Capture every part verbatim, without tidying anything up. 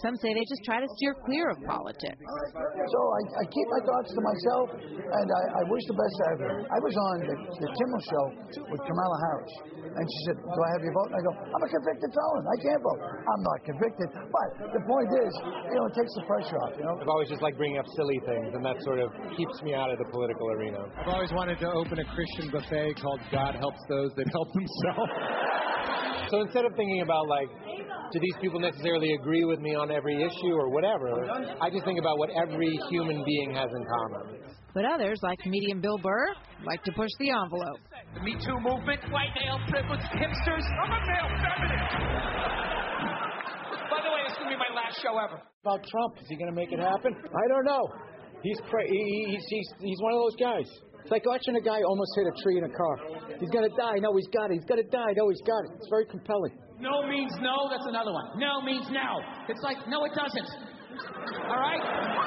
Some say they just try to steer clear of politics. So I, I keep my thoughts to myself, and I, I wish the best to everyone. I was on the, the Kimmel show with Kamala Harris, and she said, do I have your vote? And I go, I'm a convicted felon. I can't vote. I'm not convicted. But the point is, you know, it takes the pressure off, you know? I've always just liked bringing up silly things, and that sort of keeps me out of the political arena. I've always wanted to open a Christian buffet called God Helps Those That Help Themselves. So instead of thinking about, like, do these people necessarily agree with me on every issue or whatever, I just think about what every human being has in common. But others, like comedian Bill Burr, like to push the envelope. The Me Too movement, white male privilege, hipsters. I'm a male feminist. By the way, this is going to be my last show ever. About Trump, is he going to make it happen? I don't know. He's, cra- he, he's, he's, he's one of those guys. It's like watching a guy almost hit a tree in a car. He's going to die. No, he's got it. He's going to die. No, he's got it. It's very compelling. No means no. That's another one. No means no. It's like, no, it doesn't. All right?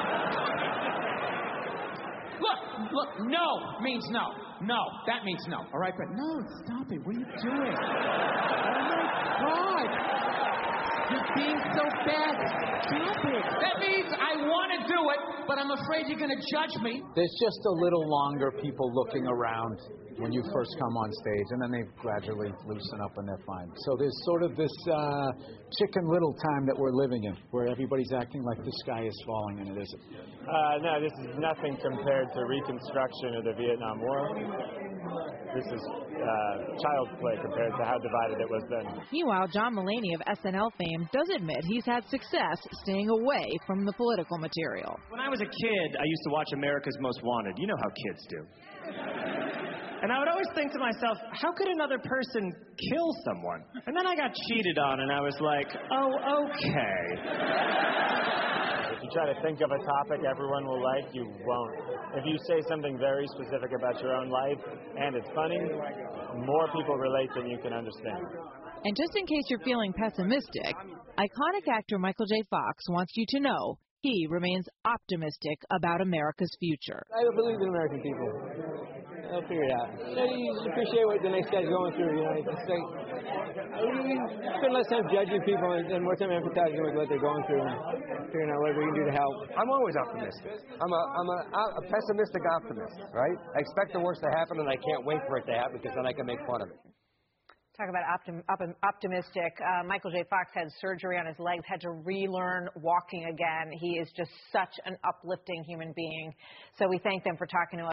Look, look, no means no. No, that means no. All right, but no, stop it. What are you doing? Oh, my God. You're being so bad. Stop it. That means I want to do it, but I'm afraid you're going to judge me. There's just a little longer people looking around when you first come on stage, and then they gradually loosen up when they're fine. So there's sort of this uh, chicken little time that we're living in, where everybody's acting like the sky is falling, and it isn't. Uh, no, this is nothing compared to Reconstruction or the Vietnam War. This is uh, child's play compared to how divided it was then. Meanwhile, John Mulaney of S N L fame does admit he's had success staying away from the political material. When I was a kid, I used to watch America's Most Wanted. You know how kids do. And I would always think to myself, how could another person kill someone? And then I got cheated on, and I was like, oh, okay. If you try to think of a topic everyone will like, you won't. If you say something very specific about your own life, and it's funny, more people relate than you can understand. And just in case you're feeling pessimistic, iconic actor Michael J. Fox wants you to know he remains optimistic about America's future. I believe in American people. I'll figure it out. You know, you just appreciate what the next guy's going through, you know. It's like, you spend less time judging people and, and more time empathizing with what they're going through and figuring out what we can do to help. I'm always optimistic. I'm a, I'm a, a pessimistic optimist, right? I expect the worst to happen, and I can't wait for it to happen because then I can make fun of it. Talk about optim, optim, optimistic. Uh, Michael J. Fox had surgery on his legs, had to relearn walking again. He is just such an uplifting human being. So we thank them for talking to us.